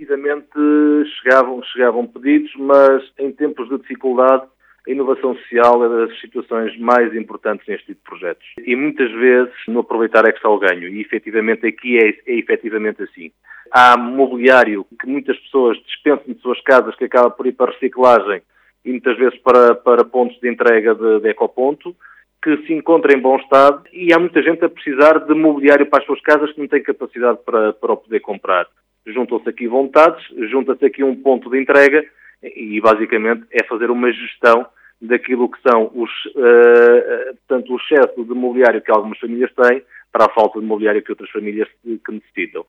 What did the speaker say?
efetivamente chegavam pedidos, mas em tempos de dificuldade a inovação social é das situações mais importantes neste tipo de projetos. E muitas vezes no aproveitar é que está o ganho, e efetivamente aqui é efetivamente assim. Há mobiliário que muitas pessoas dispensam de suas casas, que acaba por ir para reciclagem e muitas vezes para pontos de entrega de ecoponto, que se encontra em bom estado, e há muita gente a precisar de mobiliário para as suas casas que não tem capacidade para o poder comprar. Juntam-se aqui vontades, junta-se aqui um ponto de entrega e basicamente é fazer uma gestão daquilo que são portanto, o excesso de mobiliário que algumas famílias têm para a falta de mobiliário que outras famílias que necessitam.